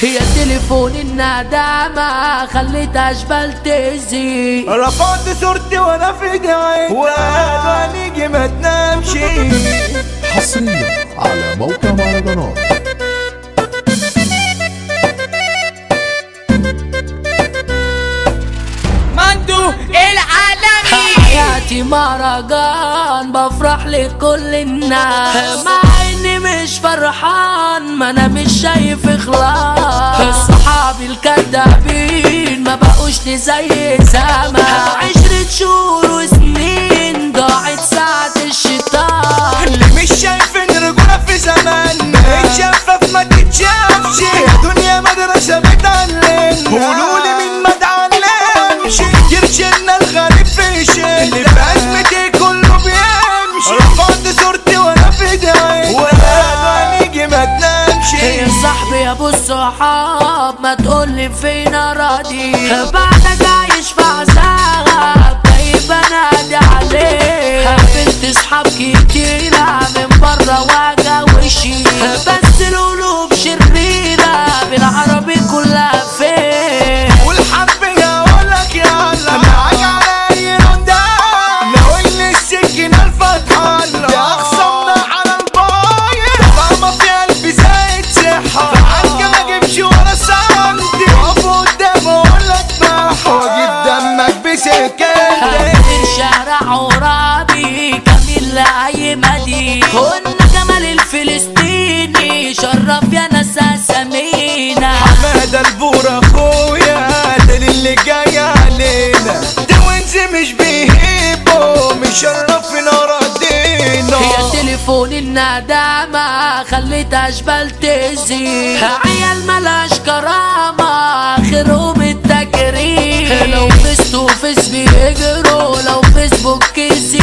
هي تليفون الندامة خليت اشبال تزي، رفعت صورتي وانا في دعيتك وقالوا هنيجي ما تنامش. حصريا على موقع مهرجانات. مندو العالمي. حياتي مهرجان بفرح لكل الناس، مع اني مش فرحان ما انا مش شايف اخلاص. صحابي الكدابين ما بقوش لي زي زمان، 10 شهور وسنين ضاعت ساعة الشيطان. اللي مش شايفين رجولة في زمان اتشفف ما تتشافش، يا دنيا مدرسة بتعلم قولولي مين ما اتعلمش. كتير شلنا الغريب في شيء اللي في أزمتي كله بيمشي. رفعت صورتي وانا في دعيتك وقالوا هنيجي ما تنامش. يا صاحبي يا ابو الصحاب ما تقولي فين اراضي، بعدك عايش في عذاب طيب انادي عليك. قابلت صحاب كتيرة من برا واجا وشي، بس القلوب شريرة بالعربي كلها فين. والحب اقولك يلا معاك على اي قدام، لو اللي السكينة الفتحة دي اخصمنا على الباير. طالما في قلبي زايد صحة فعالك ما اجيبش ورا سنتي، اقف قدام اقولك بحة واجيب دمك بسكنتي. شارع عرابي كميل لأي مدينة، كنا جمال الفلسطيني شرف يا ناس اسامينا. حمادة البور اخويا ده اللي جاي علينا، ده وينز مش بيهيبه مشرفنا ردينا. هي تليفون الندامة خليت اشبال تزي، عيال ملاش كرامة اخرهم التجريح. لو فيستو فيس بيجروا لو فيسبوك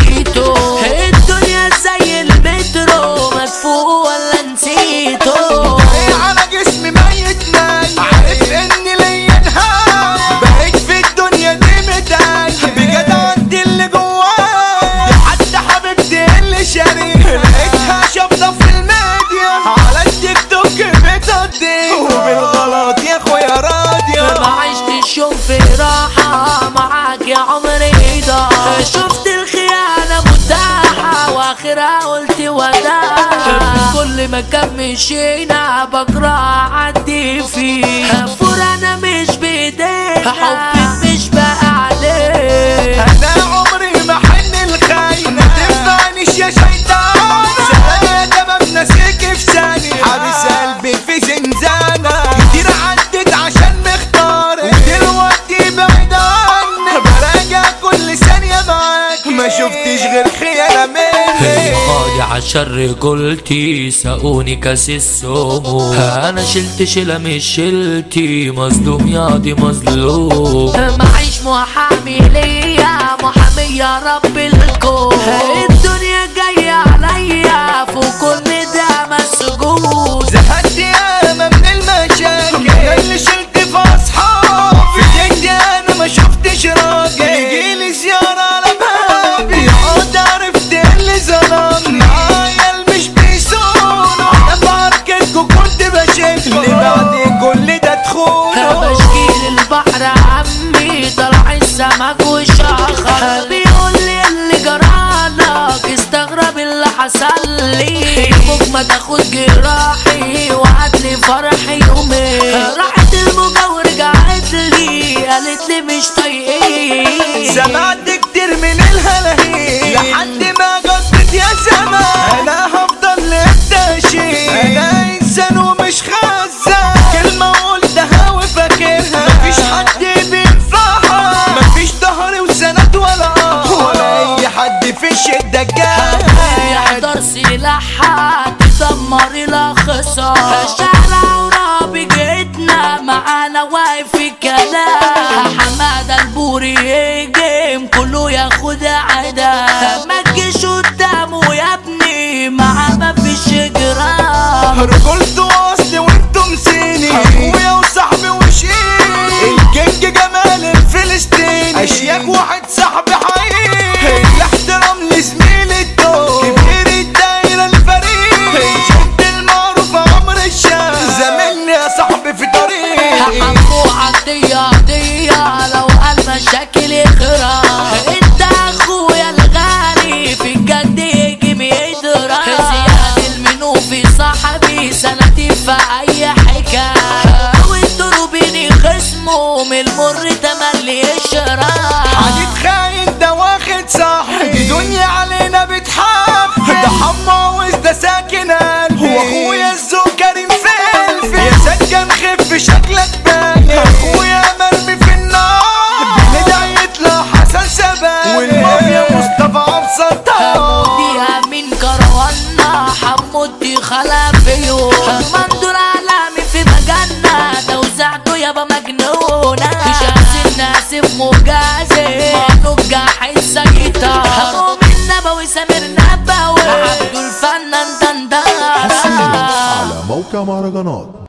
زيتو، الدنيا زي المترو مدفوق ولا نسيتو. على جسمي ميت نايم عارف اني ليا نهاية، بقيت في الدنيا دي متايه بجد عندي اللي جوايا. دي حتى حبيبتي اللي شاريها لقيتها شابطة في الميديا، على التيك توك بتقضي وبالغلط يا اخويا راضية. ما عشتش يوم في راحة معاك يا عمري ضاع، شفت الخيانة متاحة واخرها قلت وداع. كل مكان مشينا بكره اعدي فيه، فرانا مش بايدينا حبك مش بقى عليه. انا عمري ما حن الخاين ما تنفعنيش يا شيطان، سلام يا دمام ناسيك في ثانية، حابس قلبي في زنزانة. كتير عدت عشان مختار ودلوقتي بعيد عنك، براجع كل ثانية معاك ما شفتش غير خيانة مني. قاضي عالشر قلتي ساقوني كاس السموم، انا شلت شيلة مش شلتي مظلوم يا دي مظلوم. معيش محامي ليا محامي يا رب الكون، الدنيا جاية عليا فوق كل ده مسجون. زهقت ياما من المشاكل انا اللي شلت في اصحابي، في جدي انا ما شفتش راجل يجيلي زيارة على بابي. يقعد عرفت اللي ظلمني عيال مش بيسونوا، انا بعركتكوا كنت بشيل اللي بعد كل ده تخونوا. بشكيل البحر عمي طلع السمك وشخر، بيقول لي اللي جرالك استغرب اللي حصل لي. فوق ما تاخد جراحي وهاتلي فرحي يومين، راحت المجاور رجعت لي قالت لي مش طايقين. سمعت كتير من الهلاهيل لحد ما قضيت يا زمان، انا هفضل للتاشي انا انسان ومش خزان. كلمة قلتها وفاكرها مفيش حد بينفعها، مفيش ظهر وسند ولا اي حد في الشدة جاي. يحضر سلاحها تدمر الاخصار، شارع ورابي جيتنا معانا واقف في كلام. حمادة البوري يهجم كله ياخد عدا، ما تجيش قدامه يا ابني معاه مفيش جرام. رجولته اصلي وانتم سيني اخويا وصاحبي وشيني، الكينج جمال الفلسطيني اشياك واحد صاحبي حقيقي. الاحترام لزميلي الدور كبير الدايرة الفريق، شد المعروف عمر الشام زميلني يا صاحبي في طريق عندي سندي في اي حكاية وانتوا بيني خصمهم المر تملي الشراع. حديد خاين ده واخد صاحي دنيا علينا بتحف ده حماوز ده ساكن قلبي واخويا الذوق كريم فلفل يا سجن خف شكلك باين اخويا مرمي في النار بندعي يطلع حسن شباب والمافيا مصطفى ابسط حمودي من كروانا حمودي خلافيو مندور عالمي في مجنة توزعته يابا مجنونة شمس الناس مجازي نجح السيطة مؤمن نبوي سمير نبوي عبد الفنان دندان حصريا على موقع مهرجانات